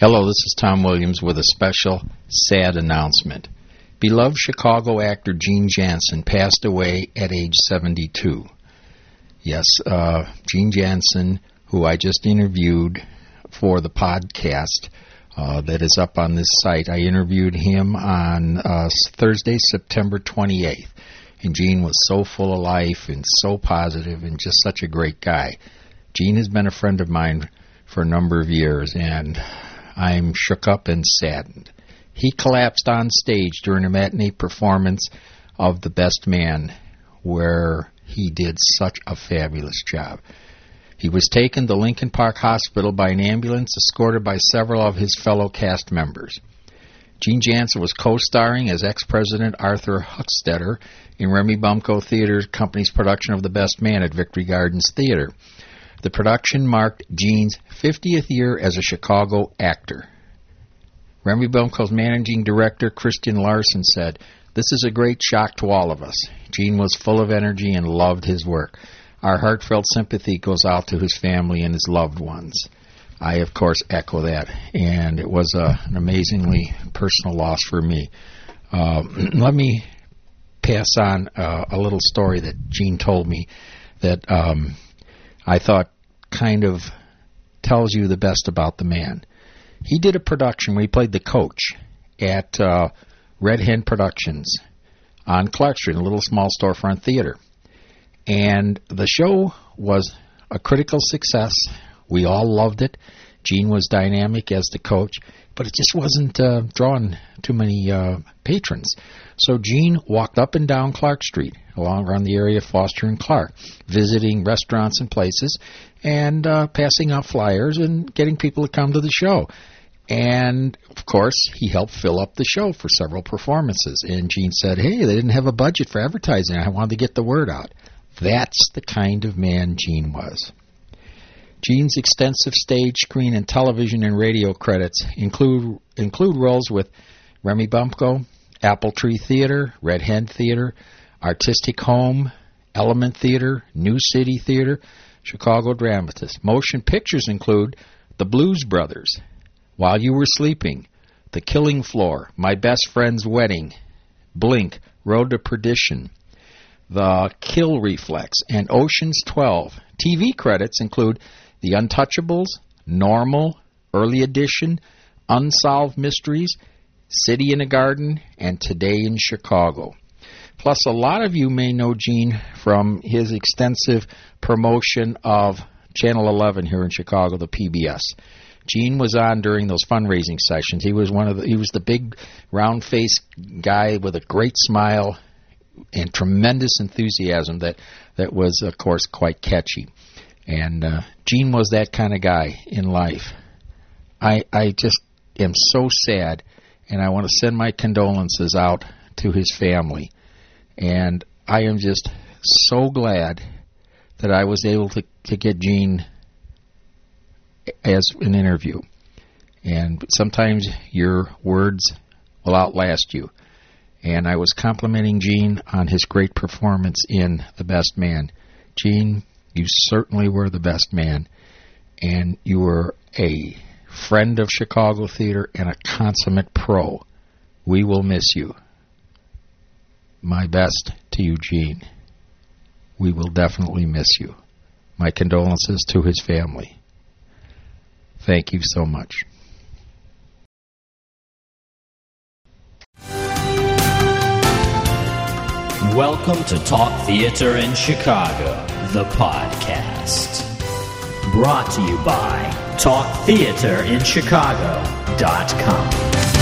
Hello, this is Tom Williams with a special, sad announcement. Beloved Chicago actor Gene Jansen passed away at age 72. Yes, Gene Jansen, who I just interviewed for the podcast that is up on this site. I interviewed him on Thursday, September 28th. And Gene was so full of life and so positive and just such a great guy. Gene has been a friend of mine for a number of years, and I'm shook up and saddened. He collapsed on stage during a matinee performance of The Best Man, where he did such a fabulous job. He was taken to Lincoln Park Hospital by an ambulance, escorted by several of his fellow cast members. Gene Jansen was co-starring as ex-President Arthur Huckstetter in Remy Bumco Theater Company's production of The Best Man at Victory Gardens Theater. The production marked Gene's 50th year as a Chicago actor. Remy Bumco's managing director, Christian Larson, said, "This is a great shock to all of us. Gene was full of energy and loved his work. Our heartfelt sympathy goes out to his family and his loved ones." I, of course, echo that, and it was an amazingly personal loss for me. Let me pass on a little story that Gene told me that I thought kind of tells you the best about the man. He did a production where he played the coach at Red Hen Productions on Clark Street, a little small storefront theater. And the show was a critical success. We all loved it. Gene was dynamic as the coach, but it just wasn't drawing too many patrons. So Gene walked up and down Clark Street, along around the area of Foster and Clark, visiting restaurants and places, and passing out flyers and getting people to come to the show. And, of course, he helped fill up the show for several performances. And Gene said, "Hey, they didn't have a budget for advertising. I wanted to get the word out." That's the kind of man Gene was. Gene's extensive stage, screen, and television and radio credits include roles with Remy Bumco, Apple Tree Theater, Red Hen Theater, Artistic Home, Element Theater, New City Theater, Chicago Dramatists. Motion pictures include The Blues Brothers, While You Were Sleeping, The Killing Floor, My Best Friend's Wedding, Blink, Road to Perdition, The Kill Reflex, and Ocean's 12. TV credits include The Untouchables, Normal, Early Edition, Unsolved Mysteries, City in a Garden, and Today in Chicago. Plus, a lot of you may know Gene from his extensive promotion of Channel 11 here in Chicago, the PBS. Gene was on during those fundraising sessions. He was the big round-faced guy with a great smile and tremendous enthusiasm that was, of course, quite catchy. And Gene was that kind of guy in life. I just am so sad, and I want to send my condolences out to his family. And I am just so glad that I was able to get Gene as an interview. And sometimes your words will outlast you. And I was complimenting Gene on his great performance in The Best Man. Gene, you certainly were the best man, and you were a friend of Chicago theater and a consummate pro. We will miss you. My best to you, Gene. We will definitely miss you. My condolences to his family. Thank you so much. Welcome to Talk Theater in Chicago, the podcast. Brought to you by TalkTheaterInChicago.com.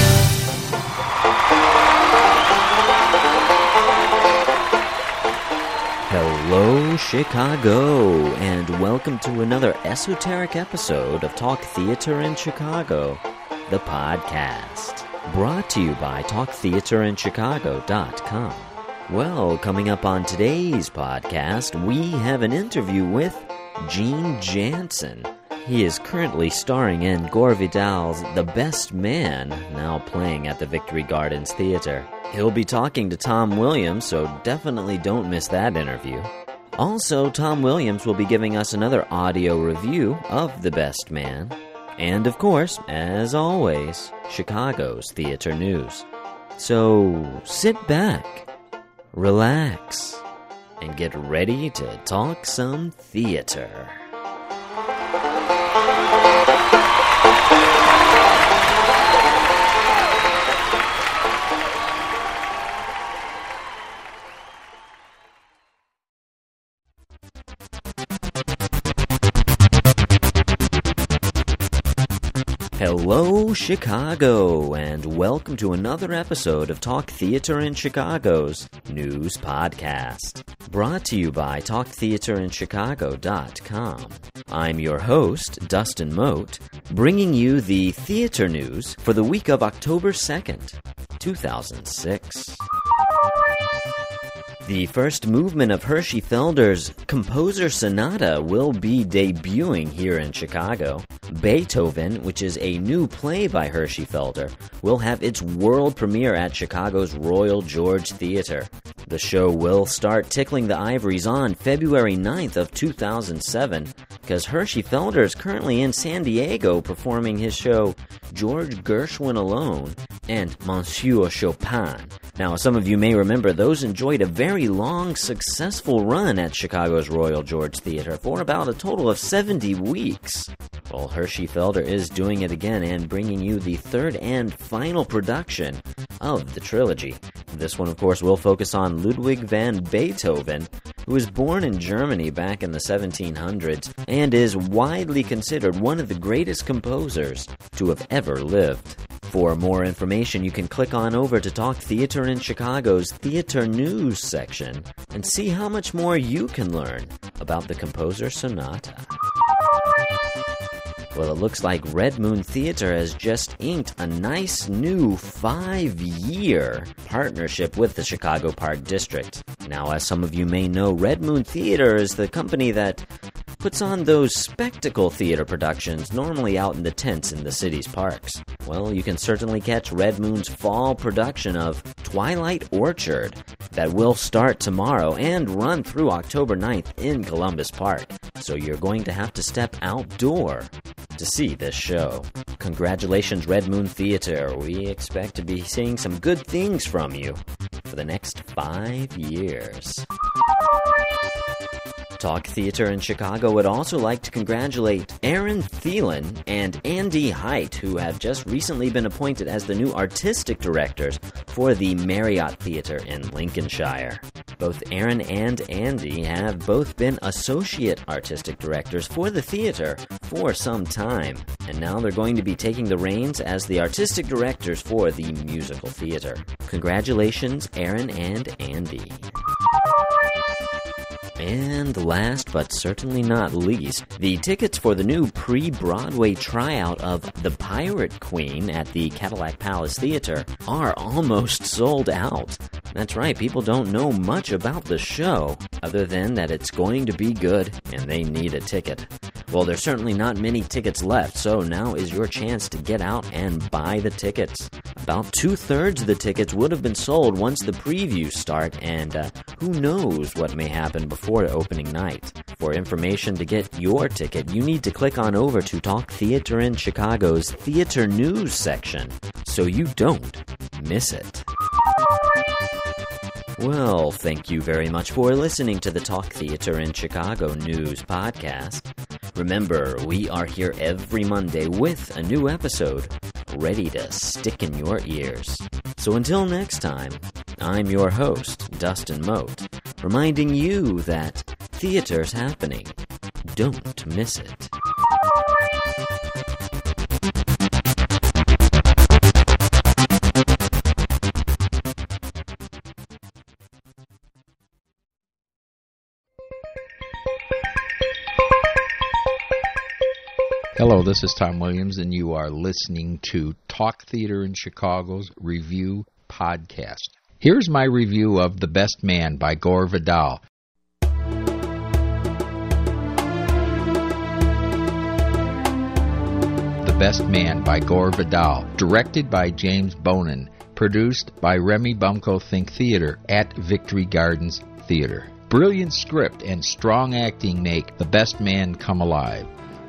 Hello, Chicago, and welcome to another esoteric episode of Talk Theater in Chicago, the podcast. Brought to you by TalkTheaterInChicago.com. Well, coming up on today's podcast, we have an interview with Gene Jansen. He is currently starring in Gore Vidal's The Best Man, now playing at the Victory Gardens Theater. He'll be talking to Tom Williams, so definitely don't miss that interview. Also, Tom Williams will be giving us another audio review of The Best Man. And of course, as always, Chicago's theater news. So sit back, relax, and get ready to talk some theater. Hello, Chicago, and welcome to another episode of Talk Theater in Chicago's news podcast. Brought to you by TalkTheaterInChicago.com. I'm your host, Dustin Mote, bringing you the theater news for the week of October 2nd, 2006. The first movement of Hershey Felder's Composer Sonata will be debuting here in Chicago. Beethoven, which is a new play by Hershey Felder, will have its world premiere at Chicago's Royal George Theater. The show will start tickling the ivories on February 9th of 2007, because Hershey Felder is currently in San Diego performing his show George Gershwin Alone and Monsieur Chopin. Now, some of you may remember those enjoyed a very long, successful run at Chicago's Royal George Theater for about a total of 70 weeks. Well, Hershey Felder is doing it again and bringing you the third and final production of the trilogy. This one, of course, will focus on Ludwig van Beethoven, who was born in Germany back in the 1700s and is widely considered one of the greatest composers to have ever lived. For more information, you can click on over to Talk Theater in Chicago's Theater News section and see how much more you can learn about the Composer Sonata. Well, it looks like Red Moon Theater has just inked a nice new 5-year partnership with the Chicago Park District. Now, as some of you may know, Red Moon Theater is the company that puts on those spectacle theater productions normally out in the tents in the city's parks. Well, you can certainly catch Red Moon's fall production of Twilight Orchard that will start tomorrow and run through October 9th in Columbus Park. So you're going to have to step outdoor to see this show. Congratulations, Red Moon Theater. We expect to be seeing some good things from you for the next 5 years. Talk Theater in Chicago would also like to congratulate Aaron Thielen and Andy Height, who have just recently been appointed as the new artistic directors for the Marriott Theater in Lincolnshire. Both Aaron and Andy have both been associate artistic directors for the theater for some time, and now they're going to be taking the reins as the artistic directors for the musical theater. Congratulations, Aaron and Andy. And last but certainly not least, the tickets for the new pre-Broadway tryout of The Pirate Queen at the Cadillac Palace Theater are almost sold out. That's right, people don't know much about the show, other than that it's going to be good and they need a ticket. Well, there's certainly not many tickets left, so now is your chance to get out and buy the tickets. About 2/3 of the tickets would have been sold once the previews start, and who knows what may happen before opening night. For information to get your ticket, you need to click on over to Talk Theater in Chicago's Theater News section, so you don't miss it. Well, thank you very much for listening to the Talk Theater in Chicago News podcast. Remember, we are here every Monday with a new episode, ready to stick in your ears. So until next time, I'm your host, Dustin Mote, reminding you that theater's happening. Don't miss it. Hello, this is Tom Williams, and you are listening to Talk Theater in Chicago's Review Podcast. Here's my review of The Best Man by Gore Vidal. The Best Man by Gore Vidal, directed by James Bonin, produced by Remy Bumco Think Theater at Victory Gardens Theater. Brilliant script and strong acting make The Best Man come alive.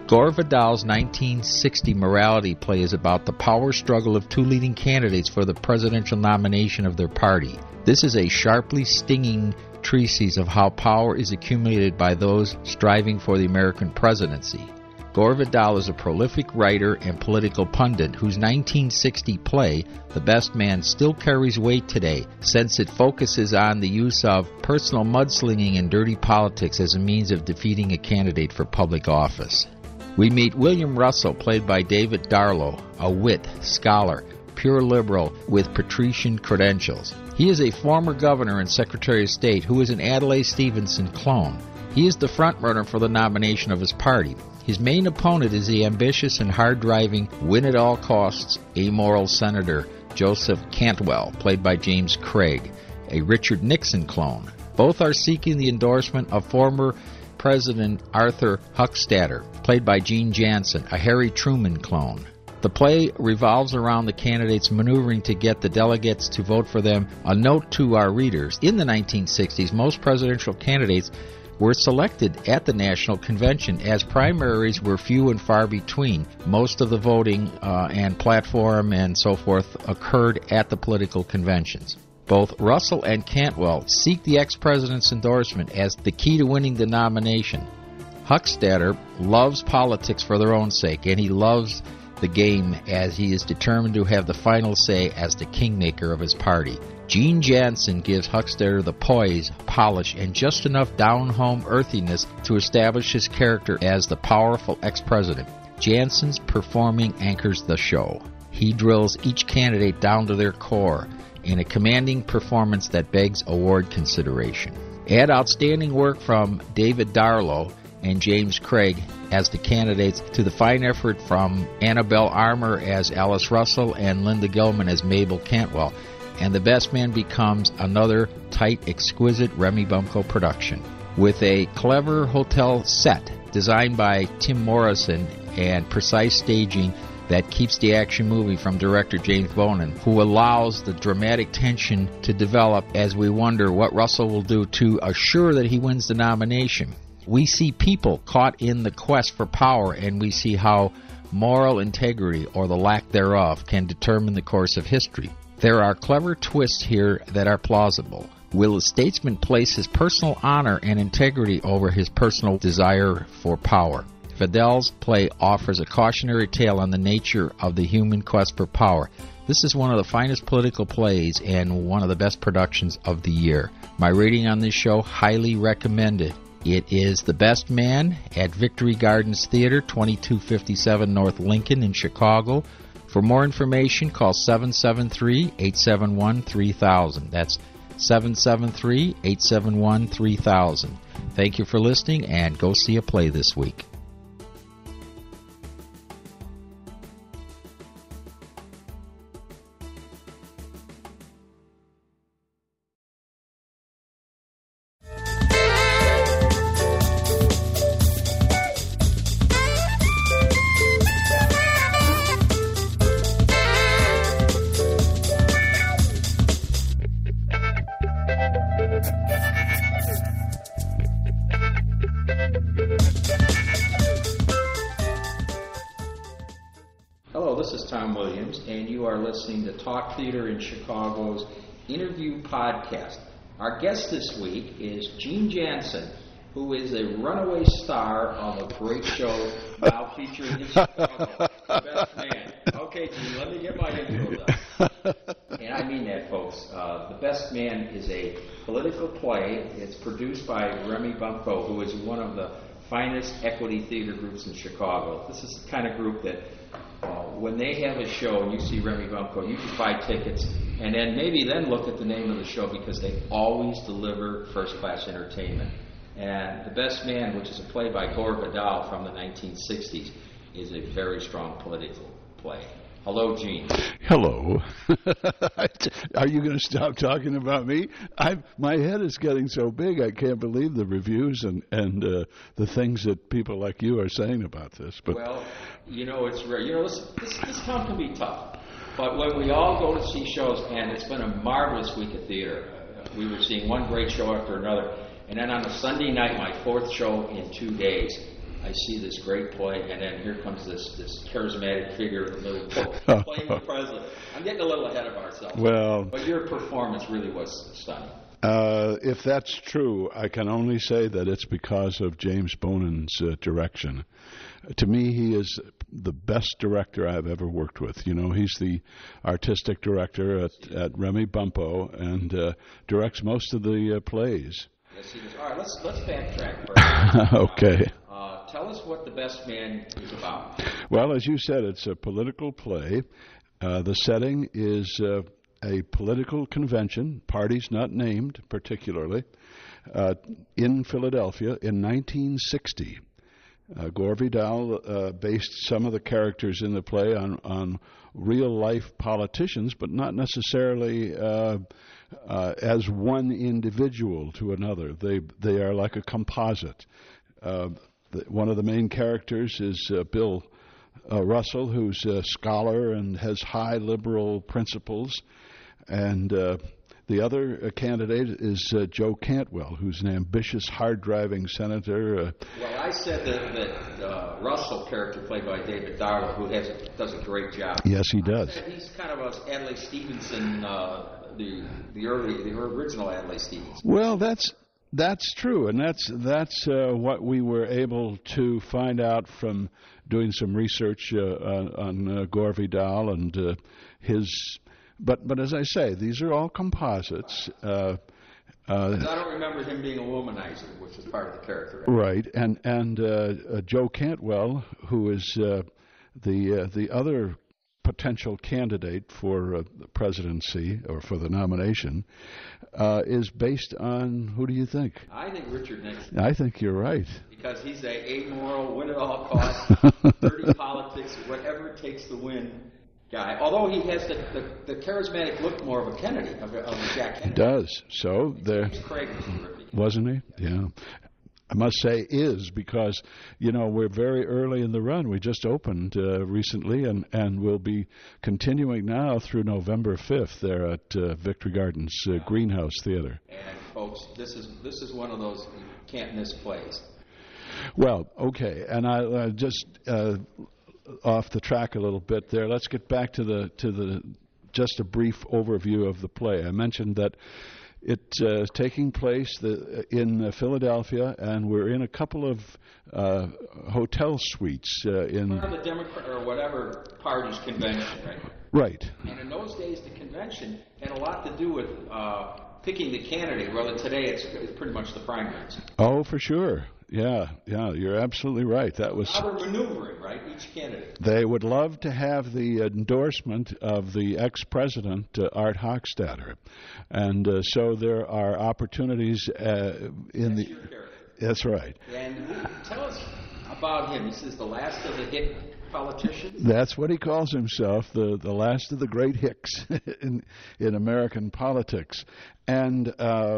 Gore Vidal's 1960 morality play is about the power struggle of two leading candidates for the presidential nomination of their party. This is a sharply stinging treatise of how power is accumulated by those striving for the American presidency. Gore Vidal is a prolific writer and political pundit whose 1960 play, The Best Man, still carries weight today, since it focuses on the use of personal mudslinging and dirty politics as a means of defeating a candidate for public office. We meet William Russell, played by David Darlow, a wit, scholar, pure liberal with patrician credentials. He is a former governor and Secretary of State who is an Adlai Stevenson clone. He is the frontrunner for the nomination of his party. His main opponent is the ambitious and hard-driving, win-at-all-costs, amoral Senator Joseph Cantwell, played by James Craig, a Richard Nixon clone. Both are seeking the endorsement of former President Arthur Huckstadter, played by Gene Jansen, a Harry Truman clone. The play revolves around the candidates maneuvering to get the delegates to vote for them. A note to our readers, in the 1960s, most presidential candidates were selected at the National Convention, as primaries were few and far between. Most of the voting and platform and so forth occurred at the political conventions. Both Russell and Cantwell seek the ex-president's endorsement as the key to winning the nomination. Huckstadter loves politics for their own sake, and he loves the game as he is determined to have the final say as the kingmaker of his party. Gene Jansen gives Huckstadter the poise, polish, and just enough down-home earthiness to establish his character as the powerful ex-president. Jansen's performing anchors the show. He drills each candidate down to their core in a commanding performance that begs award consideration. Add outstanding work from David Darlow and James Craig as the candidates to the fine effort from Annabelle Armour as Alice Russell and Linda Gilman as Mabel Cantwell, and The Best Man becomes another tight, exquisite Remy Bumko production. With a clever hotel set designed by Tim Morrison and precise staging that keeps the action moving from director James Bonin, who allows the dramatic tension to develop as we wonder what Russell will do to assure that he wins the nomination. We see people caught in the quest for power, and we see how moral integrity, or the lack thereof, can determine the course of history. There are clever twists here that are plausible. Will the statesman place his personal honor and integrity over his personal desire for power? Vidal's play offers a cautionary tale on the nature of the human quest for power. This is one of the finest political plays and one of the best productions of the year. My rating on this show, highly recommended. It is The Best Man at Victory Gardens Theater, 2257 North Lincoln in Chicago. For more information, call 773-871-3000. That's 773-871-3000. Thank you for listening, and go see a play this week. Listening to Talk Theater in Chicago's interview podcast. Our guest this week is Gene Jansen, who is a runaway star of a great show now featuring in Chicago, The Best Man. Okay, Gene, let me get my intro done. And I mean that, folks. The Best Man is a political play. It's produced by Remy Bumko, who is one of the finest equity theater groups in Chicago. This is the kind of group that when they have a show and you see Remy Bumko, you can buy tickets and then maybe look at the name of the show, because they always deliver first-class entertainment. And The Best Man, which is a play by Gore Vidal from the 1960s, is a very strong political play. Hello, Gene. Hello. Are you going to stop talking about me? My head is getting so big I can't believe the reviews and the things that people like you are saying about this. But well, it's this town can be tough. But when we all go to see shows, and it's been a marvelous week of theater. We were seeing one great show after another, and then on a Sunday night, my fourth show in 2 days. I see this great play, and then here comes this charismatic figure in the middle playing the president. I'm getting a little ahead of ourselves. Well, but your performance really was stunning. If that's true, I can only say that it's because of James Bonin's direction. To me, he is the best director I've ever worked with. You know, he's the artistic director at Remy Bumpo and directs most of the plays. Yes, he does. All right, let's backtrack first. Okay. Tell us what The Best Man is about. Well, as you said, it's a political play. The setting is a political convention, parties not named particularly, in Philadelphia in 1960. Gore Vidal based some of the characters in the play on real-life politicians, but not necessarily as one individual to another. They are like a composite. One of the main characters is Bill Russell, who's a scholar and has high liberal principles. And the other candidate is Joe Cantwell, who's an ambitious, hard-driving senator. Well, I said that Russell character, played by David Darlow, who does a great job. Yes, he does. He's kind of a Adlai Stevenson, the original Adlai Stevenson. Well, that's true, and that's what we were able to find out from doing some research on Gore Vidal and his. But as I say, these are all composites. I don't remember him being a womanizer, which is part of the character. Right, and Joe Cantwell, who is the other potential candidate for the presidency or for the nomination, is based on, who do you think? I think Richard Nixon. I think you're right. Because he's a amoral, win at all costs, dirty politics, whatever it takes to win guy. Although he has the charismatic look more of a Kennedy, of Jack Kennedy. He does. So there. Craig was terrific. Wasn't he? Yeah. I must say is because, you know, we're very early in the run. We just opened recently and we'll be continuing now through November 5th there at Victory Gardens Greenhouse Theater. And, folks, this is one of those you can't miss plays. Well, okay. And I just off the track a little bit there. Let's get back to the just a brief overview of the play. I mentioned that it's taking place in Philadelphia, and we're in a couple of hotel suites in the Democrat or whatever party's convention, right? Right. And in those days, the convention had a lot to do with picking the candidate. Rather today, it's pretty much the primaries. Oh, for sure. Yeah, you're absolutely right. That was how they're maneuvering, right? Each candidate. They would love to have the endorsement of the ex-president Art Hochstadter, and so there are opportunities in the. That's right. And tell us about him. This is the last of the Hick politicians. That's what he calls himself, the last of the great Hicks in American politics, and.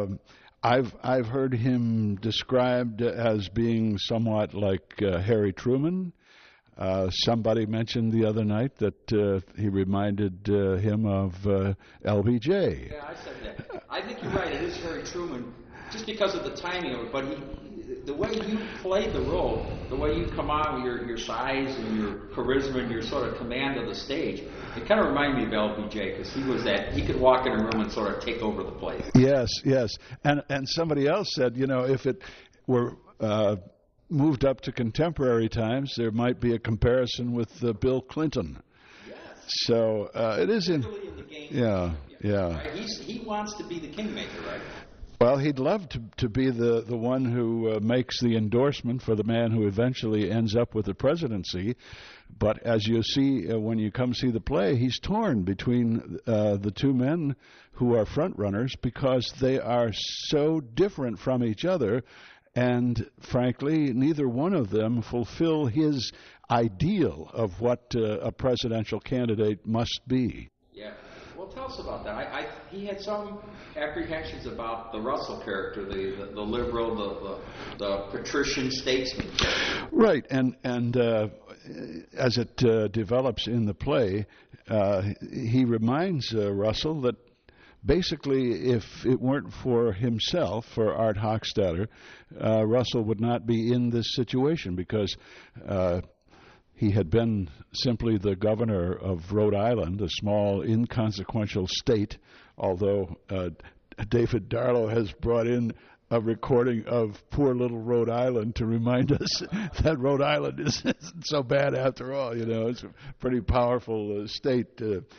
I've heard him described as being somewhat like Harry Truman. Somebody mentioned the other night that he reminded him of LBJ. Yeah, I said that. I think you're right. It is Harry Truman, just because of the timing of it. But the way you played the role, the way you come on with your size and your charisma and your sort of command of the stage, it kind of reminded me of LBJ because he could walk in a room and sort of take over the place. Yes. And somebody else said, you know, if it were moved up to contemporary times, there might be a comparison with Bill Clinton. Yes. So it is in the game. Yeah. Right? He wants to be the kingmaker, right? Well, he'd love to be the one who makes the endorsement for the man who eventually ends up with the presidency. But as you see when you come see the play, he's torn between the two men who are front runners because they are so different from each other. And frankly, neither one of them fulfill his ideal of what a presidential candidate must be. Yeah. Well, tell us about that. He had some apprehensions about the Russell character, the liberal, the patrician statesman character. Right, and as it develops in the play, he reminds Russell that basically, if it weren't for himself, for Art Hochstadter, Russell would not be in this situation because he had been simply the governor of Rhode Island, a small, inconsequential state, although David Darlow has brought in a recording of Poor Little Rhode Island to remind us that Rhode Island isn't so bad after all. It's a pretty powerful state.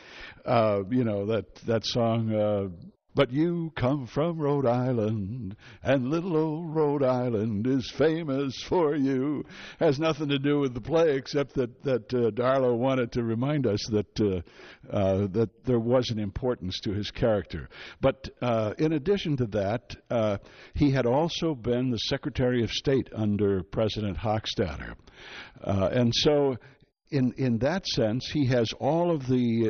That song, but you come from Rhode Island, and little old Rhode Island is famous for you, has nothing to do with the play except that Darlow wanted to remind us that there was an importance to his character. But in addition to that, he had also been the Secretary of State under President Hochstadter. And so in that sense, he has all of the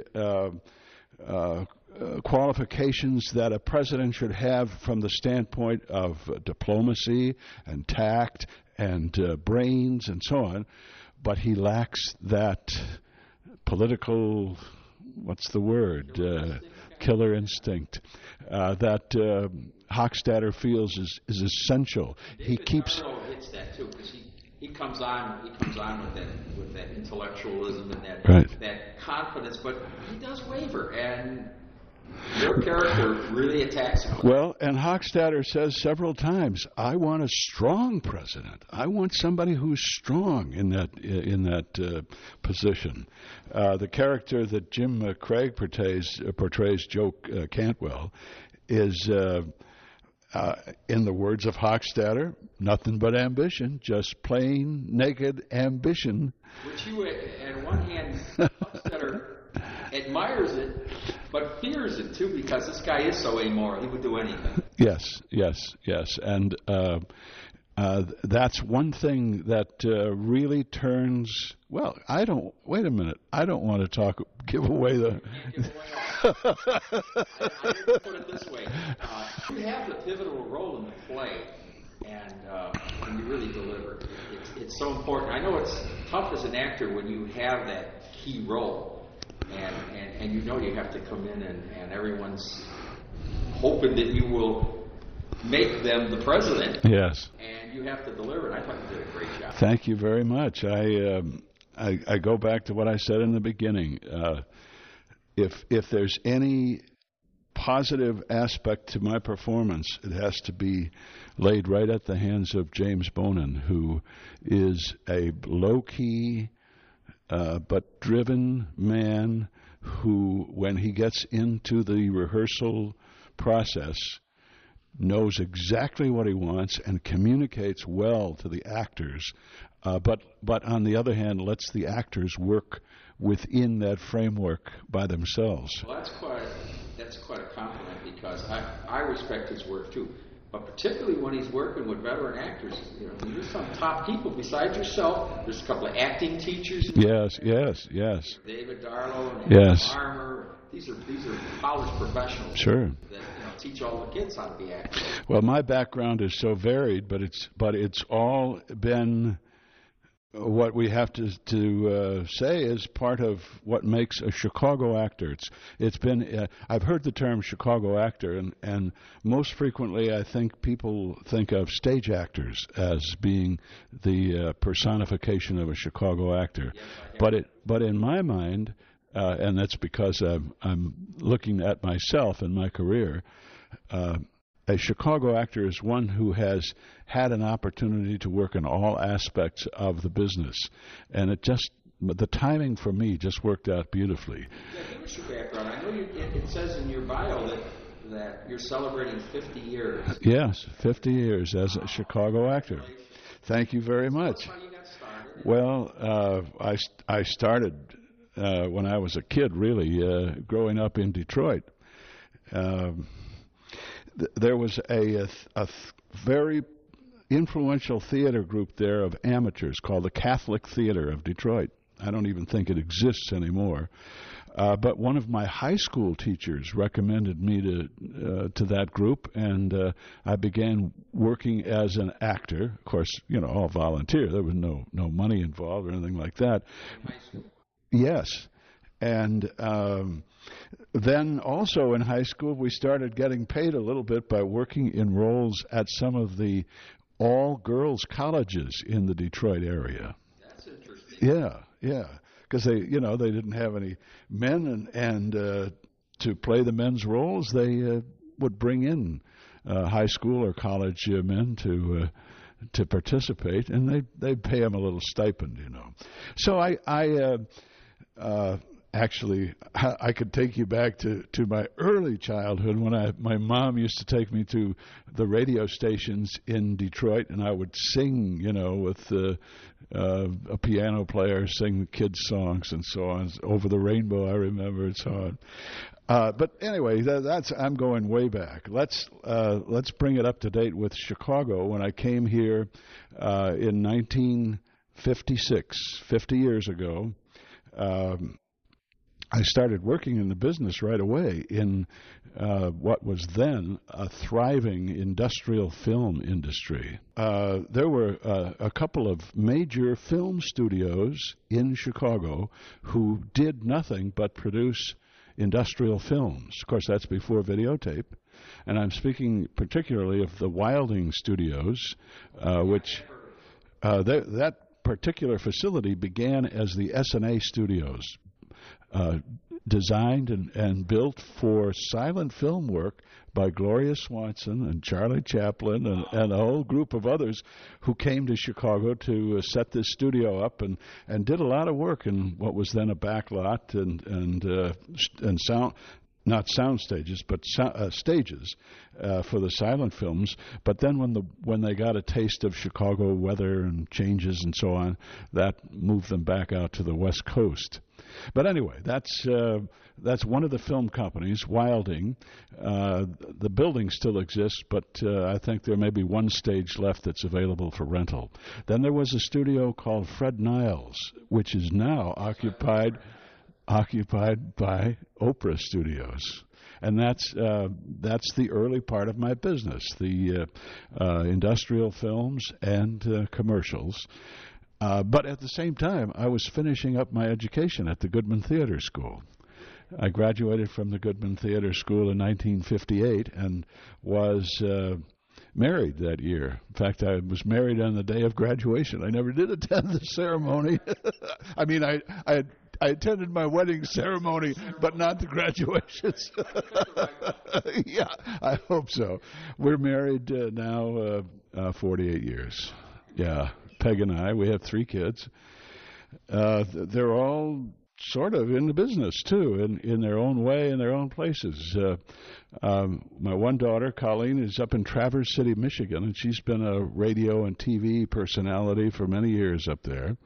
qualifications that a president should have from the standpoint of diplomacy and tact and brains and so on, but he lacks that political, killer instinct that Hochstadter feels is essential. He keeps. Hits that too, because he comes on with that intellectualism and that confidence, but he does waver, and your character really attacks him. Well, and Hochstadter says several times, "I want a strong president. I want somebody who's strong in that position." The character that Jim Craig portrays, Joe Cantwell, is, in the words of Hochstadter, nothing but ambition, just plain naked ambition. Which you, on one hand, Hochstadter admires it, but fears it too, because this guy is so amoral. He would do anything. Yes. And that's one thing that really turns. Well, wait a minute. I don't want to give away the. I didn't put it this way. You have the pivotal role in the play, and you really deliver. It's so important. I know it's tough as an actor when you have that key role. And you have to come in and everyone's hoping that you will make them the president. Yes. And you have to deliver it. I thought you did a great job. Thank you very much. I go back to what I said in the beginning. If there's any positive aspect to my performance, it has to be laid right at the hands of James Bonin, who is a low-key but driven man who, when he gets into the rehearsal process, knows exactly what he wants and communicates well to the actors, but on the other hand, lets the actors work within that framework by themselves. Well, that's quite a compliment, because I respect his work too. But particularly when he's working with veteran actors, there's some top people besides yourself. There's a couple of acting teachers. Yes. David Darlow and Armour. These are polished professionals. Sure. That teach all the kids how to be actors. Well, my background is so varied, but it's all been what we have to say is part of what makes a Chicago actor. It's been I've heard the term Chicago actor, and most frequently I think people think of stage actors as being the personification of a Chicago actor. Yes, but in my mind, and that's because I'm looking at myself and my career. A Chicago actor is one who has had an opportunity to work in all aspects of the business, and the timing for me just worked out beautifully. Yeah, give us your background. I know it says in your bio that you're celebrating 50 years. Yes, 50 years as a Chicago actor. Thank you very much. How you got started? Well, I started when I was a kid, really, growing up in Detroit. There was a very influential theater group there of amateurs called the Catholic Theater of Detroit. I don't even think it exists anymore. But one of my high school teachers recommended me to that group, and I began working as an actor. Of course, all volunteer. There was no money involved or anything like that. In high school? Yes. And then also in high school, we started getting paid a little bit by working in roles at some of the all-girls colleges in the Detroit area. That's interesting. Yeah, because they didn't have any men, and to play the men's roles, they would bring in high school or college men to participate, and they'd pay them a little stipend, So actually, I could take you back to my early childhood when my mom used to take me to the radio stations in Detroit, and I would sing, with a piano player, sing the kids' songs and so on. Over the Rainbow, I remember, and so on. But anyway, I'm going way back. Let's bring it up to date with Chicago. When I came here in 1956, 50 years ago, I started working in the business right away in what was then a thriving industrial film industry. There were a couple of major film studios in Chicago who did nothing but produce industrial films. Of course, that's before videotape. And I'm speaking particularly of the Wilding Studios, which that particular facility began as the S&A Studios, designed and built for silent film work by Gloria Swanson and Charlie Chaplin and a whole group of others who came to Chicago to set this studio up and did a lot of work in what was then a back lot and sound. Not sound stages, but stages for the silent films. But then when they got a taste of Chicago weather and changes and so on, that moved them back out to the West Coast. But anyway, that's one of the film companies, Wilding. The building still exists, but I think there may be one stage left that's available for rental. Then there was a studio called Fred Niles, which is now occupied by Oprah Studios, and that's the early part of my business, the industrial films and commercials. But at the same time, I was finishing up my education at the Goodman Theater School. I graduated from the Goodman Theater School in 1958 and was married that year. In fact, I was married on the day of graduation. I never did attend the ceremony. I mean, I attended my wedding ceremony, but not the graduations. Yeah, I hope so. We're married now 48 years. Yeah, Peg and I, we have 3 kids. They're all sort of in the business, too, in their own way, in their own places. My one daughter, Colleen, is up in Traverse City, Michigan, and she's been a radio and TV personality for many years up there.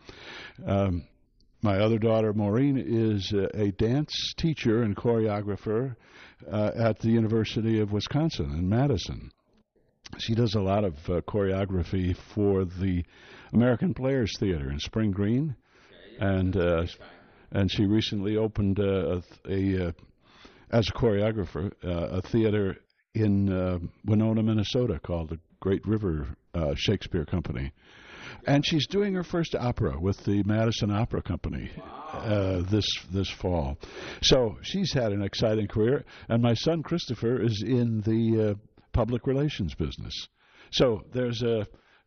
My other daughter, Maureen, is a dance teacher and choreographer at the University of Wisconsin in Madison. She does a lot of choreography for the American Players Theater in Spring Green, and she recently opened as a choreographer a theater in Winona, Minnesota, called the Great River Shakespeare Company. And she's doing her first opera with the Madison Opera Company this fall. So she's had an exciting career. And my son Christopher is in the public relations business. So there's a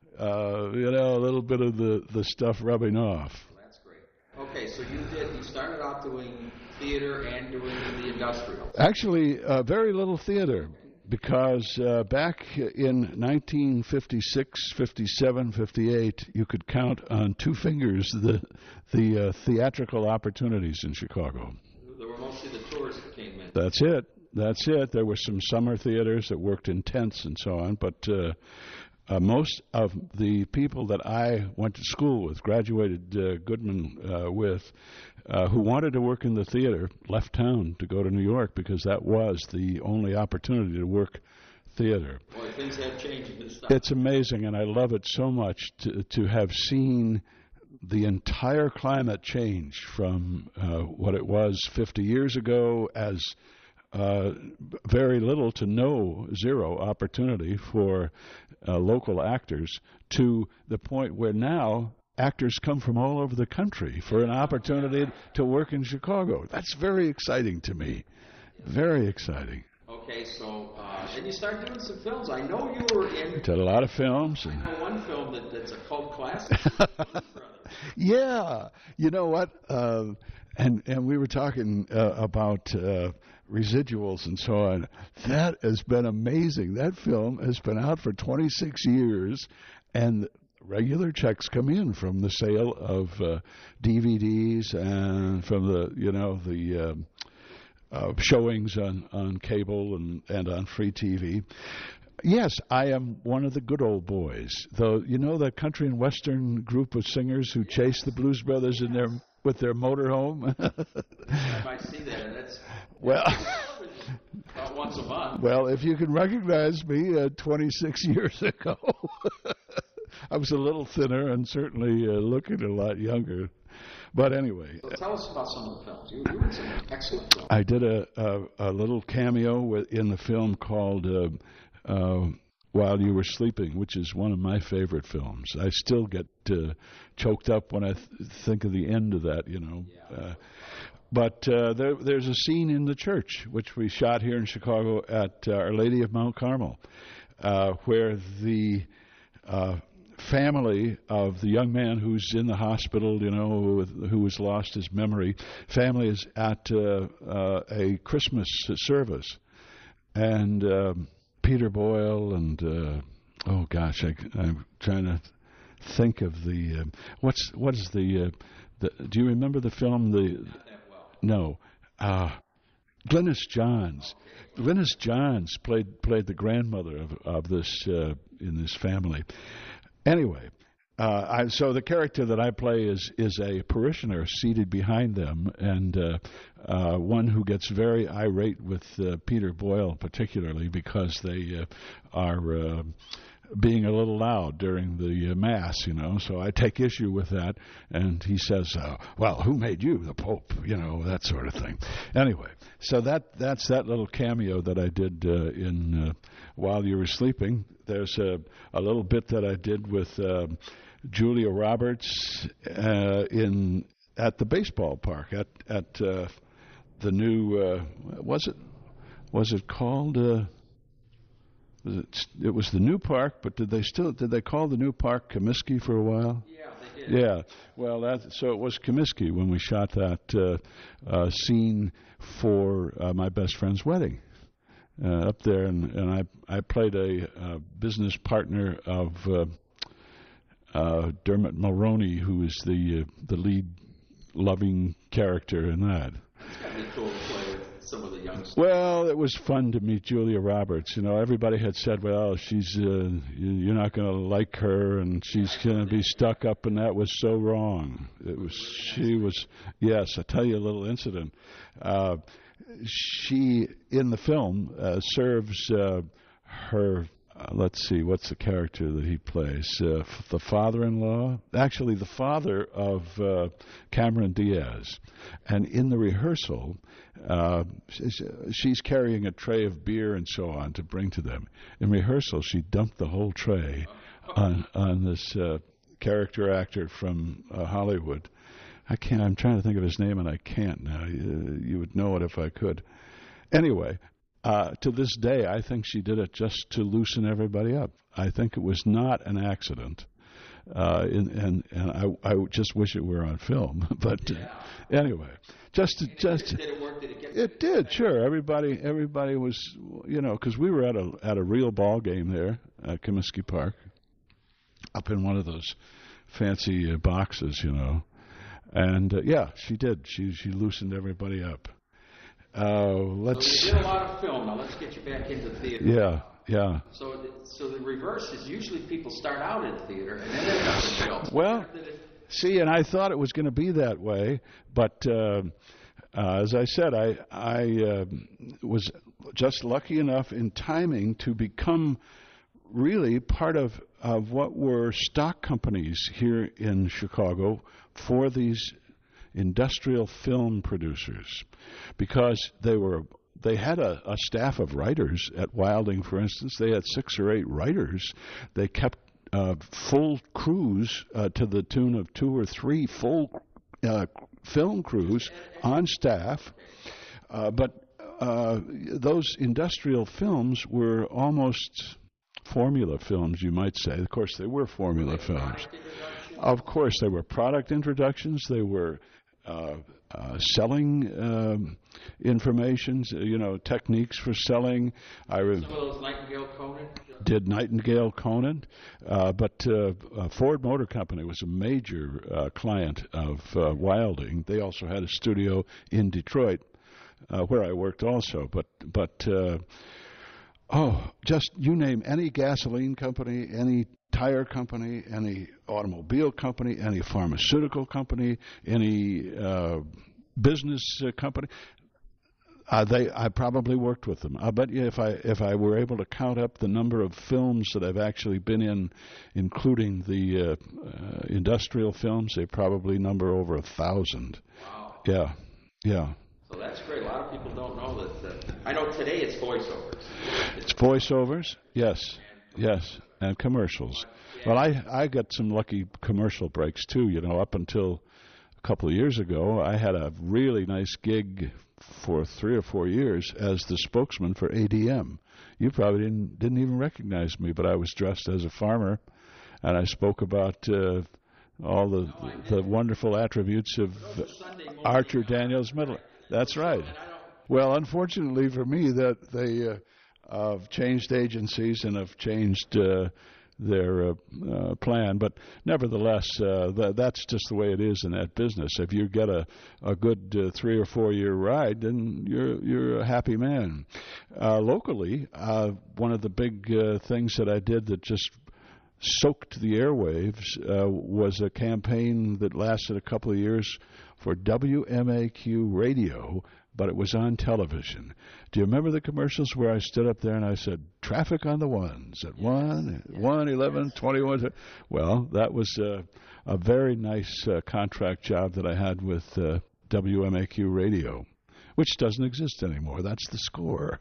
little bit of the stuff rubbing off. That's great. Okay, so you started out doing theater and doing the industrial. Actually, very little theater. Because back in 1956, 57, 58, you could count on 2 fingers the theatrical opportunities in Chicago. There were mostly the tourists that came in. That's it. There were some summer theaters that worked in tents and so on, but most of the people that I went to school with, graduated Goodman with, who wanted to work in the theater, left town to go to New York because that was the only opportunity to work theater. Boy, things have changed in this stuff. It's amazing, and I love it so much to have seen the entire climate change from what it was 50 years ago as very little to no, zero opportunity for local actors to the point where now actors come from all over the country for an opportunity to work in Chicago. That's very exciting to me. Very exciting. Okay, so then you start doing some films. I know you were in... Did a lot of films. And one film that's a cult classic. yeah. You know what? And we were talking about residuals and so on. That has been amazing. That film has been out for 26 years, and regular checks come in from the sale of DVDs and from the showings on cable and on free TV. Yes, I am one of the good old boys. Though, you know, that country and western group of singers who chase the Blues Brothers with their motorhome? I might see that. That's well, about once a month. Well, if you can recognize me 26 years ago, I was a little thinner and certainly looking a lot younger. But anyway. So tell us about some of the films. You were in some excellent films. I did a little cameo in the film called While You Were Sleeping, which is one of my favorite films. I still get choked up when I think of the end of that, you know. Yeah. But there's a scene in the church, which we shot here in Chicago at Our Lady of Mount Carmel, where the family of the young man who's in the hospital, you know, who has lost his memory, family is at a Christmas service. And Peter Boyle and, oh gosh, I'm trying to think of the, what is the, do you remember the film, Not that well. No. Glynis Johns. Glynis Johns played the grandmother of this in this family. Anyway, so the character that I play is a parishioner seated behind them, and one who gets very irate with Peter Boyle, particularly because they are being a little loud during the Mass, you know. So I take issue with that, and he says, well, who made you the Pope? You know, that sort of thing. Anyway, so that's that little cameo that I did in While You Were Sleeping. There's a little bit that I did with Julia Roberts at the baseball park at the new was it called it was the new park, but did they call the new park Comiskey for a while? Yeah, they did. Yeah, well, so it was Comiskey when we shot that scene for My Best Friend's Wedding up there, and I played a business partner of Dermot Mulroney, who is the lead loving character in that. It's got to be cool to play with some of the youngsters. Well, it was fun to meet Julia Roberts. You know, everybody had said, well, she's you're not going to like her, and she's going to be stuck up, and that was so wrong. Yes, I'll tell you a little incident. She, in the film, serves her, let's see, what's the character that he plays? The father-in-law? Actually, the father of Cameron Diaz. And in the rehearsal, she's carrying a tray of beer and so on to bring to them. In rehearsal, she dumped the whole tray on this character actor from Hollywood. I'm trying to think of his name, and I can't now. You would know it if I could. Anyway, to this day, I think she did it just to loosen everybody up. I think it was not an accident, and I just wish it were on film. But anyway, did it work? Did it get? It did, sure. Everybody was, you know, because we were at a real ball game there at Comiskey Park, up in one of those fancy boxes, you know. And she did. She loosened everybody up. So you did a lot of film. Now let's get you back into theater. Yeah. So the reverse is usually people start out in theater and then end up in film. Well, see, and I thought it was going to be that way, but as I said, I was just lucky enough in timing to become really part of what were stock companies here in Chicago for these industrial film producers, because they had a staff of writers at Wilding, for instance. They had 6 or 8 writers. They kept full crews to the tune of 2 or 3 full film crews on staff. But those industrial films were almost formula films, you might say. Of course, they were formula films. Of course, they were product introductions. They were selling information, techniques for selling. Some of those Nightingale Conan? Did Nightingale Conan. But Ford Motor Company was a major client of Wilding. They also had a studio in Detroit, where I worked also. But just you name any gasoline company, any tire company, any automobile company, any pharmaceutical company, any business company. I probably worked with them. I bet you if I were able to count up the number of films that I've actually been in, including the industrial films, they probably number over 1,000. Wow. Yeah. So that's great. A lot of people don't know that. I know today it's voiceovers. It's voiceovers, yes, and commercials. Well, I got some lucky commercial breaks too. Up until a couple of years ago, I had a really nice gig for 3 or 4 years as the spokesman for ADM. You probably didn't even recognize me, but I was dressed as a farmer, and I spoke about all the wonderful attributes of Archer Daniels Midland. That's right. Well, unfortunately for me, that they have changed agencies and have changed their plan. But nevertheless, that's just the way it is in that business. If you get a good 3 or 4 year ride, then you're a happy man. Locally, one of the big things that I did that just soaked the airwaves was a campaign that lasted a couple of years for WMAQ radio, but it was on television. Do you remember the commercials where I stood up there and I said, traffic on the ones at 1, 11, 21? Well, that was a very nice contract job that I had with WMAQ radio, which doesn't exist anymore. That's the score.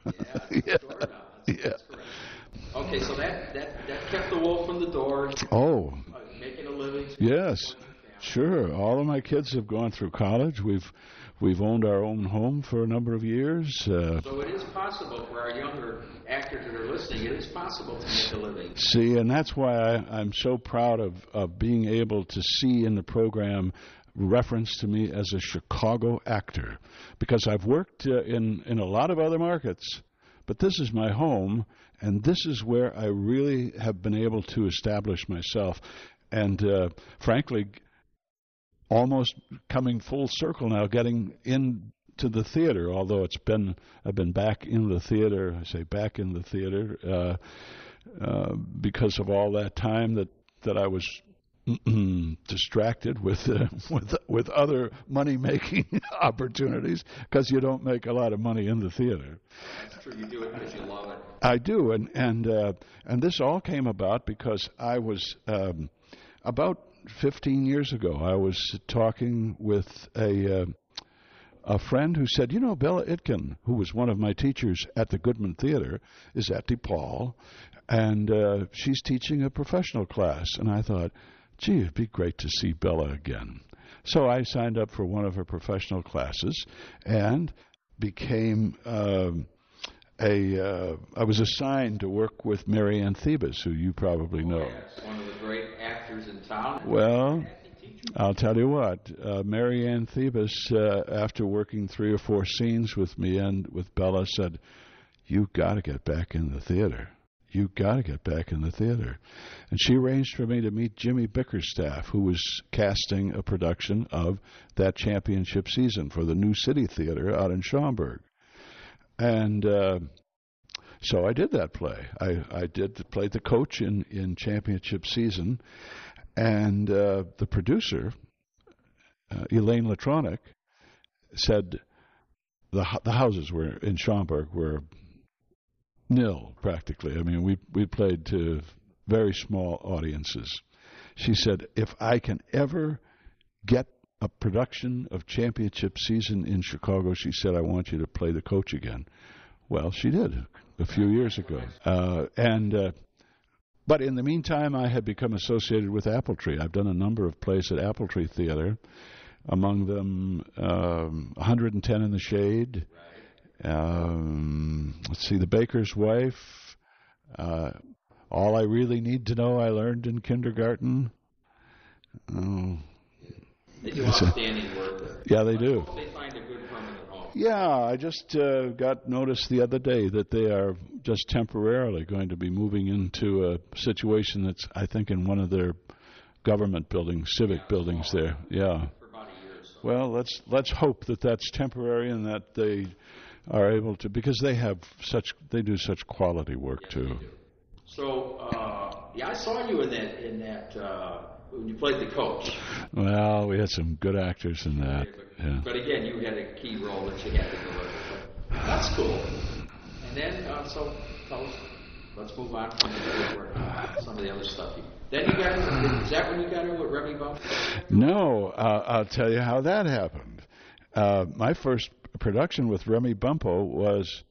Yeah. Okay, so that kept the wolf from the door. Oh. Making a living. Yes, sure. All of my kids have gone through college. We've owned our own home for a number of years. So it is possible for our younger actors that are listening, it is possible to make a living. See, and that's why I'm so proud of being able to see in the program reference to me as a Chicago actor, because I've worked in a lot of other markets, but this is my home, and this is where I really have been able to establish myself. And frankly, almost coming full circle now, getting into the theater, although I've been back in the theater, I say back in the theater, because of all that time that I was distracted with other money-making opportunities, because you don't make a lot of money in the theater. That's true. You do it because you love it. I do, and this all came about because I was about 15 years ago. I was talking with a friend who said, Bella Itkin, who was one of my teachers at the Goodman Theater, is at DePaul, and she's teaching a professional class. And I thought, gee, it'd be great to see Bella again. So I signed up for one of her professional classes and became I was assigned to work with Mary Ann Thebes, who you probably know. Yes, one of the great actors in town. Well, I'll tell you what, Mary Ann Thebes, after working 3 or 4 scenes with me and with Bella, said, "You've got to get back in the theater. You've got to get back in the theater." And she arranged for me to meet Jimmy Bickerstaff, who was casting a production of that championship season for the New City Theater out in Schaumburg. And so I did that play. I played the coach in championship season. And the producer, Elaine Latronic, said the houses were in Schaumburg were nil, practically. I mean, we played to very small audiences. She said, if I can ever get a production of championship season in Chicago, she said, I want you to play the coach again. Well, she did a few years ago. And But in the meantime, I had become associated with Appletree. I've done a number of plays at Appletree Theater, among them 110 in the Shade, let's see, The Baker's Wife, All I Really Need to Know I Learned in Kindergarten. They do outstanding work there. Yeah, they do. They find a good permanent home. Yeah, I just got notice the other day that they are just temporarily going to be moving into a situation that's, I think, in one of their government buildings, civic buildings there. Yeah. For about a year or so. Well, let's hope that that's temporary and that they are able to, because they do such quality work too. So, I saw you in that when you played the coach. Well, we had some good actors in that. Yeah. But again, you had a key role that you had to deliver. That's cool. And then, so tell us, let's move on from some of the other stuff. Then you got, is that when you got in with Remy Bumpo? No, I'll tell you how that happened. My first production with Remy Bumpo was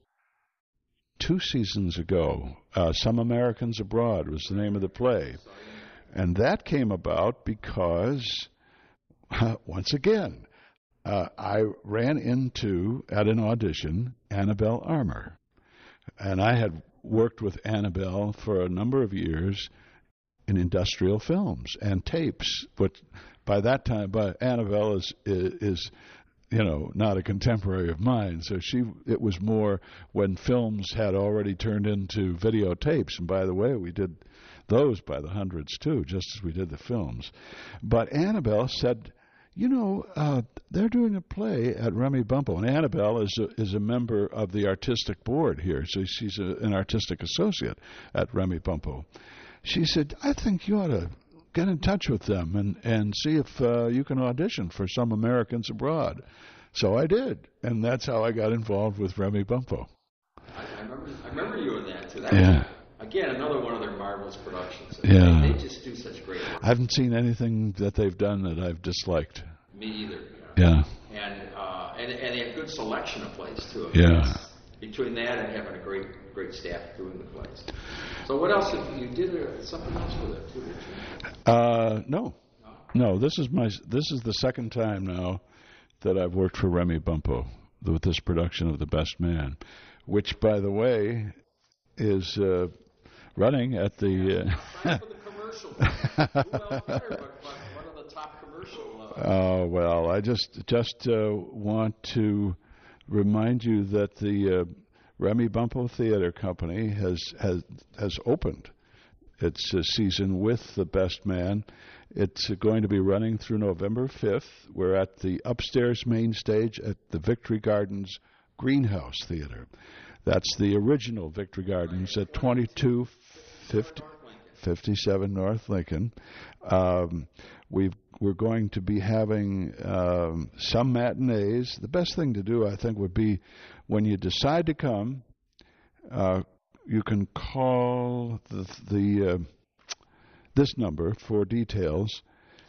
2 seasons ago. Some Americans Abroad was the name of the play. And that came about because, once again, I ran into, at an audition, Annabelle Armour. And I had worked with Annabelle for a number of years in industrial films and tapes. But by that time, Annabelle is not a contemporary of mine. So it was more when films had already turned into videotapes. And by the way, we did those by the hundreds too, just as we did the films. But Annabelle said, they're doing a play at Remy Bumpo. And Annabelle is a member of the artistic board here. So she's an artistic associate at Remy Bumpo. She said, I think you ought to get in touch with them and see if you can audition for Some Americans Abroad. So I did, and that's how I got involved with Remy Bumpo. I remember you in that, too. Again, another one of their marvelous productions. Yeah. They just do such great work. I haven't seen anything that they've done that I've disliked. Me either. Yeah. And they have good selection of plays, too. Yeah. Between that and having a great staff doing the plays. So what else did you did? Something else with it, too, did you? No. This is the second time now that I've worked for Remy Bumpo with this production of The Best Man, which, by the way, is running at the. For the commercial. Well, better, but one of the top commercial. Oh well, I just want to remind you that the Remy Bumpo Theater Company has opened its season with The Best Man. It's going to be running through November 5th. We're at the upstairs main stage at the Victory Gardens Greenhouse Theater. That's the original Victory Gardens at 2257 North Lincoln. We're going to be having some matinees. The best thing to do, I think, would be when you decide to come, you can call this number for details,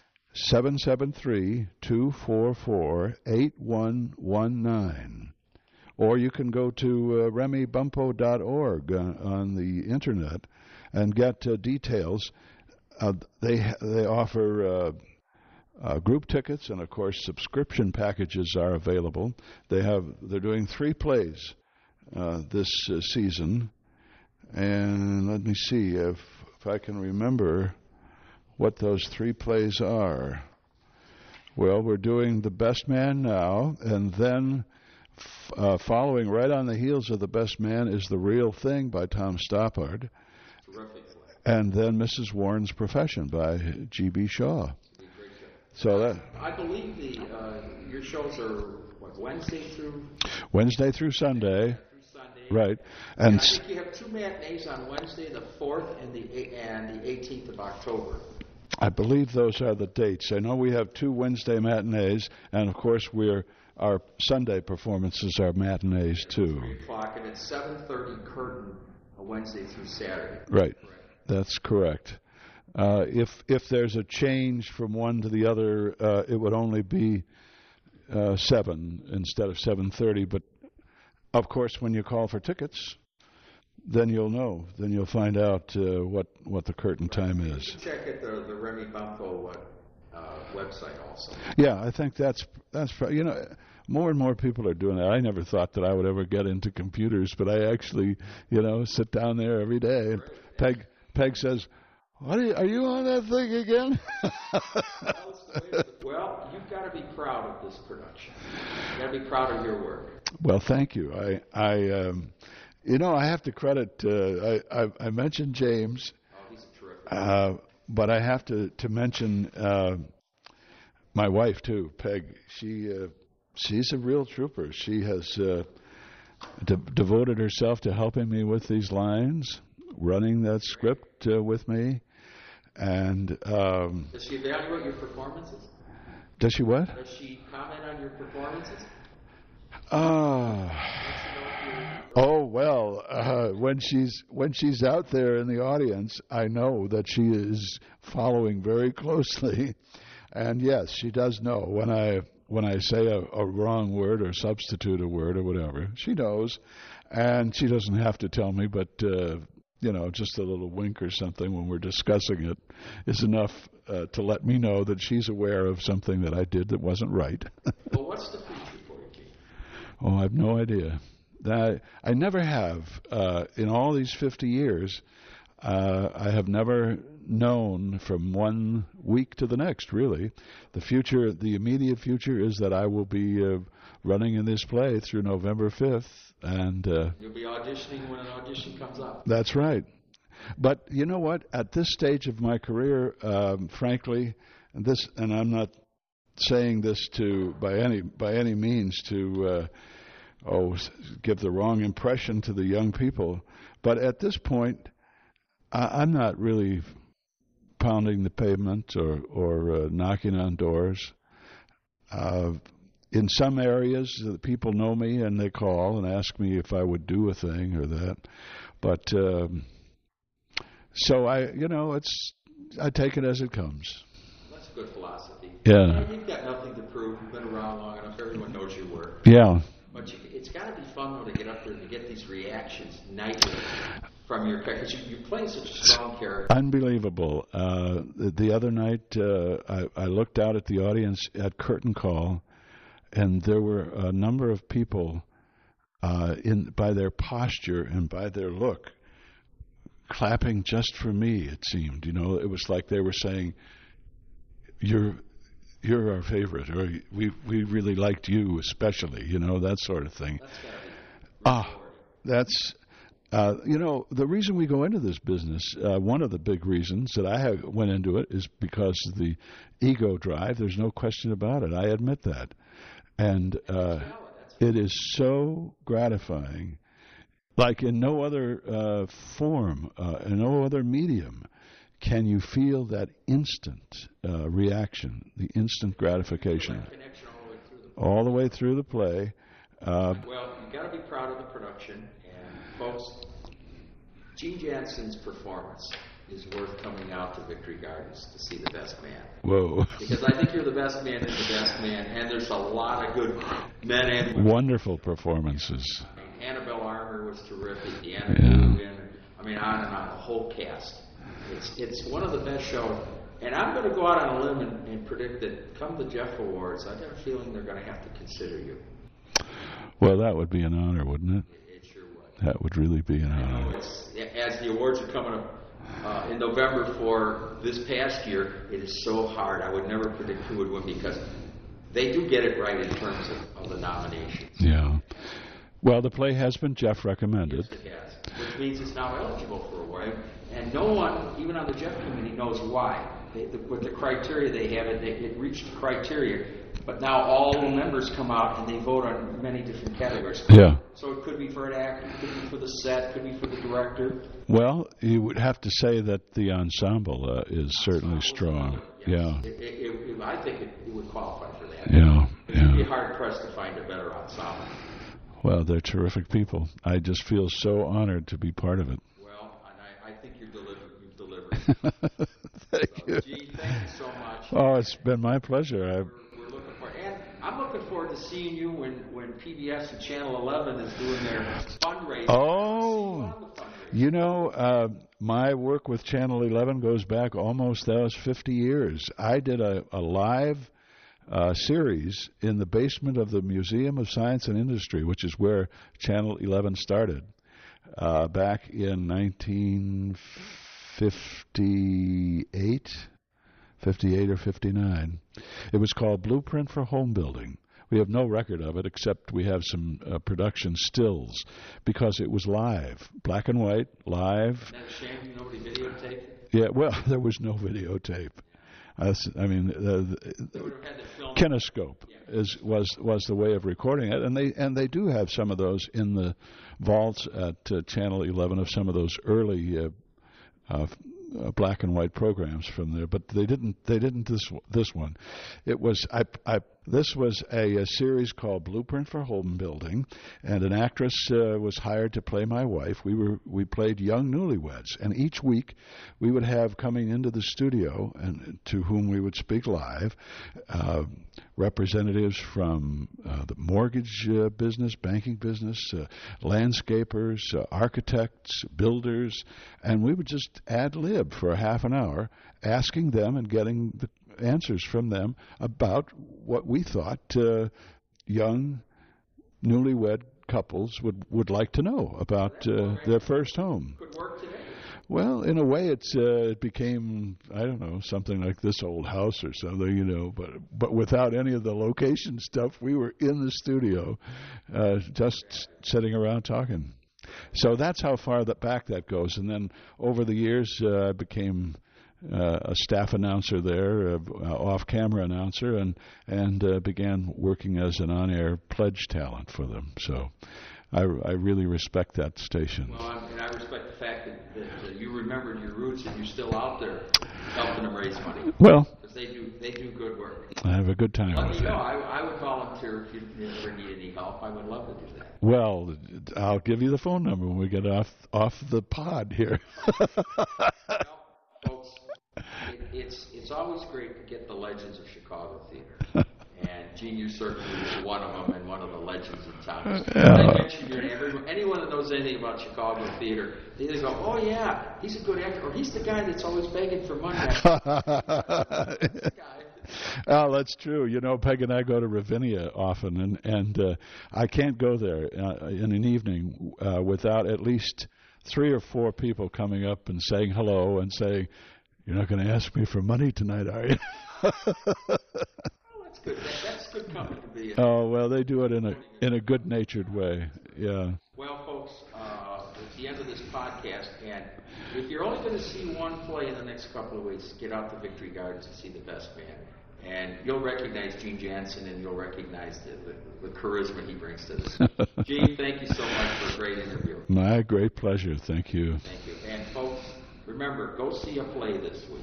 773-244-8119. Or you can go to remybumpo.org on the internet and get details. They offer group tickets, and of course subscription packages are available. They're doing 3 plays this season, and let me see if I can remember what those 3 plays are. Well, we're doing The Best Man now, and then following right on the heels of The Best Man is The Real Thing by Tom Stoppard. Terrific. And then Mrs. Warren's Profession by G.B. Shaw. So I believe your shows are Wednesday through Sunday. Right. And I think you have 2 matinees on Wednesday, the 4th and the 18th of October. I believe those are the dates. I know we have 2 Wednesday matinees, and of course our Sunday performances are matinees too. 3 o'clock, and it's 7:30 curtain, Wednesday through Saturday. Right. That's correct. If there's a change from one to the other, it would only be 7 instead of 7:30. But of course, when you call for tickets, then you'll know. Then you'll find out what the curtain time is. You can check at the Remy Bumppo website also. Yeah, I think that's more and more people are doing that. I never thought that I would ever get into computers, but I actually, sit down there every day. And Peg says, "What are you on that thing again?" Well, you've got to be proud of this production. You've got to be proud of your work. Well, thank you. I have to credit. I mentioned James. Oh, he's terrific. But I have to mention my wife too, Peg. She's a real trooper. She has devoted herself to helping me with these lines, running that script with me, and does she evaluate your performances? Does she what? Does she comment on your performances? Oh well, when she's out there in the audience, I know that she is following very closely, and yes, she does know when I say a wrong word or substitute a word or whatever. She knows, and she doesn't have to tell me, but just a little wink or something when we're discussing it is enough to let me know that she's aware of something that I did that wasn't right. Well, what's the future for you, Gene? Oh, I have no idea. I never have. In all these 50 years, I have never known from one week to the next, really. The immediate future is that I will be running in this play through November 5th. And you'll be auditioning when an audition comes up. That's right. But you know what? At this stage of my career, frankly, and I'm not saying this by any means to give the wrong impression to the young people, but at this point, I'm not really pounding the pavement or knocking on doors. In some areas, people know me and they call and ask me if I would do a thing or that. But so I take it as it comes. That's a good philosophy. Yeah. You've got nothing to prove. You've been around long enough. Everyone knows your work. Yeah. But it's got to be fun, though, to get up there and to get these reactions nightly from your character. You're playing such a strong character. Unbelievable. The other night, I looked out at the audience at curtain call, and there were a number of people by their posture and by their look clapping just for me, it seemed. It was like they were saying, You're our favorite, or we really liked you especially, that sort of thing. That's the reason we go into this business, one of the big reasons that I went into it is because of the ego drive. There's no question about it. I admit that. And it is so gratifying, like in no other form, in no other medium. Can you feel that instant reaction, the instant gratification? All the way through the play. Well, you've got to be proud of the production. And, folks, Gene Jansen's performance is worth coming out to Victory Gardens to see the best man. Whoa. Because I think you're the best man and the best man, and there's a lot of good men and women. Wonderful performances. Annabelle Armour was terrific. Deanna Dugan. I mean, on and on, the whole cast. It's one of the best shows. And I'm going to go out on a limb and predict that come the Jeff Awards, I have a feeling they're going to have to consider you. Well, that would be an honor, wouldn't it? It sure would. That would really be an honor. As the awards are coming up in November for this past year, it is so hard. I would never predict who would win because they do get it right in terms of the nominations. Yeah. Well, the play has been Jeff recommended. Yes, it has, which means it's now eligible for award. And no one, even on the Jeff committee, knows why. With the criteria they have, it reached the criteria. But now all the members come out and they vote on many different categories. Yeah. So it could be for an actor, it could be for the set, it could be for the director. Well, you would have to say that the ensemble is certainly strong. Yes. Yeah. I think it would qualify for that. Yeah. You'd be hard-pressed to find a better ensemble. Well, they're terrific people. I just feel so honored to be part of it. Well, and I think you've delivered. Thank you. Gene, thank you so much. Oh, it's been my pleasure. We're looking forward, and I'm looking forward to seeing you when PBS and Channel 11 is doing their fundraising. Oh, You know, my work with Channel 11 goes back almost 50 years. I did a live series in the basement of the Museum of Science and Industry, which is where Channel 11 started, back in 1958 or 59. It was called Blueprint for Home Building. We have no record of it except we have some production stills because it was live, black and white, live. Isn't that a shame nobody videotaped it? Yeah, well, there was no videotape. I mean, kinescope was the way of recording it, and they do have some of those in the vaults at Channel 11 of some of those early black and white programs from there, but they didn't this one. It was this was a series called Blueprint for Home Building, and an actress was hired to play my wife. We played young newlyweds, and each week we would have coming into the studio and to whom we would speak live representatives from the mortgage business, banking business, landscapers, architects, builders, and we would just ad lib for a half an hour, asking them and getting the answers from them about what we thought young newlywed couples would like to know about their first home. Could work today. Well, in a way, it became, I don't know, something like This Old House or something, you know. But without any of the location stuff, we were in the studio, just sitting around talking. So that's how far back that goes. And then over the years, I became a staff announcer there, off-camera announcer, and began working as an on-air pledge talent for them. So I really respect that station. Well, and I respect the fact that you remembered your roots and you're still out there helping them raise money. Well, because they do good work. I have a good time with it. I would volunteer if you ever need any help. I would love to do that. Well, I'll give you the phone number when we get off the pod here. Folks, it's always great to get the legends of Chicago theater. And Gene, you certainly is one of them and one of the legends in town. I mentioned your name. Anyone that knows anything about Chicago theater, they either go, oh yeah, he's a good actor, or he's the guy that's always begging for money. Oh, that's true. You know, Peg and I go to Ravinia often, and I can't go there in an evening without at least 3 or 4 people coming up and saying hello and saying, "You're not going to ask me for money tonight, are you?" That's good. That's good company to be in. Oh, well, they do it in a good-natured way. Yeah. Well, folks, it's the end of this podcast, and if you're only going to see one play in the next couple of weeks, get out to Victory Gardens and see The Best Man. And you'll recognize Gene Jansen, and you'll recognize the charisma he brings to this. Gene, thank you so much for a great interview. My great pleasure. Thank you. Thank you. And folks, remember, go see a play this week.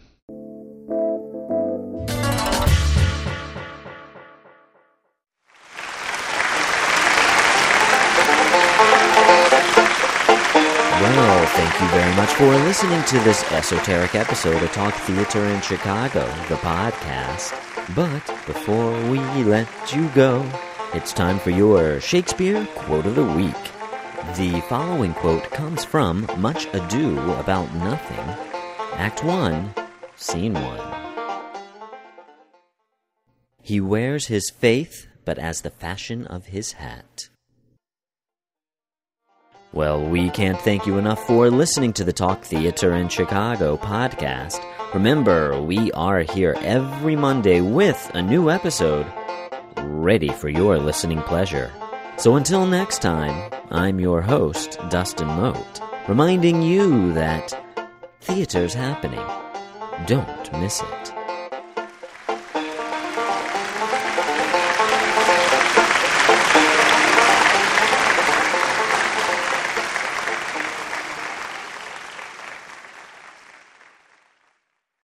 Well, thank you very much for listening to this esoteric episode of Talk Theater in Chicago, the podcast. But before we let you go, it's time for your Shakespeare Quote of the Week. The following quote comes from Much Ado About Nothing, Act 1, Scene 1. He wears his faith, but as the fashion of his hat. Well, we can't thank you enough for listening to the Talk Theater in Chicago podcast. Remember, we are here every Monday with a new episode, ready for your listening pleasure. So until next time, I'm your host, Dustin Mote, reminding you that theater's happening. Don't miss it.